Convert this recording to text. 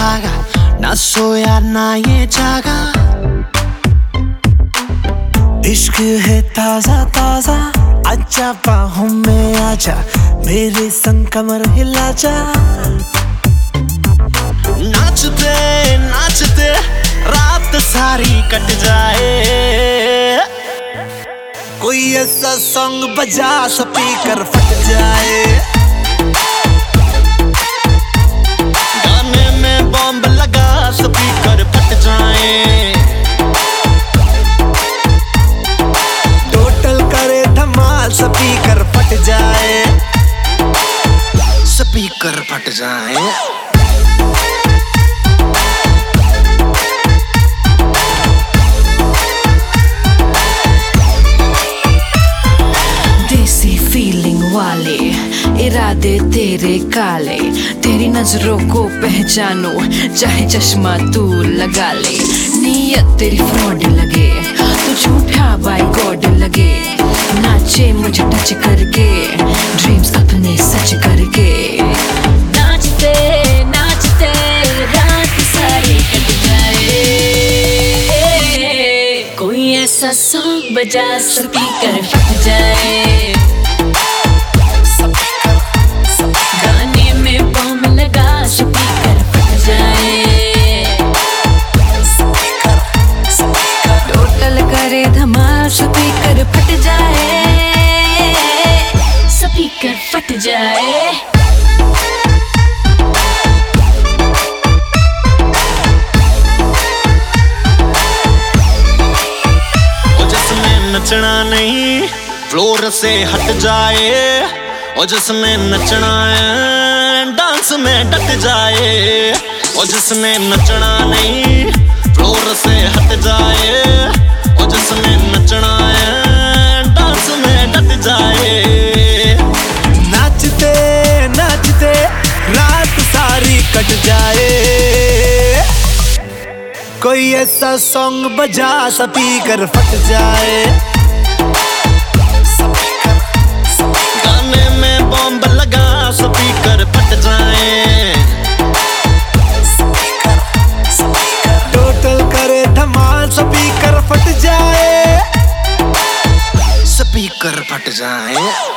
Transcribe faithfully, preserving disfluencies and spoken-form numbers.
भागा, ना सोया ना ये जागा। इश्क है ताजा ताजा, आजा बाहों में आजा, मेरे संग कमर हिला जा। नाचते नाचते रात सारी कट जाए, कोई ऐसा सॉन्ग बजा स्पीकर फट जाए। गाने में बॉम्ब लगा स्पीकर फट जाए। टोटल करे धमाल स्पीकर फट जाए, स्पीकर फट जाए। वाले इरादे तेरे काले, तेरी नजरों को पहचानो चाहे चश्मा तू लगा ले। नीयत तेरी फ्रॉड लगे तो झूठा बाय गॉड लगे, नाचे मुझे टच करके ड्रीम्स अपने सच करके। नाचते नाचते रात सारी कट जाए, कोई ऐसा सॉन्ग बजा स्पीकर फट जाए। स्पीकर फट जाए, स्पीकर फट जाए। ओ जिसमें नचना नहीं फ्लोर से हट जाए, ओ जिसमें नचना है डांस में डट जाए। ओ जिसमें नचना नहीं फ्लोर से हट जाए, ओ जिसमें नचना है डांस में डट जाए। नाचते नाचते रात सारी कट जाए, कोई ऐसा सॉन्ग बजा स्पीकर फट जाए। गाने में बॉम्ब लगा स्पीकर फट जाए। टोटल करे धमाल स्पीकर फट जाए, स्पीकर फट जाए।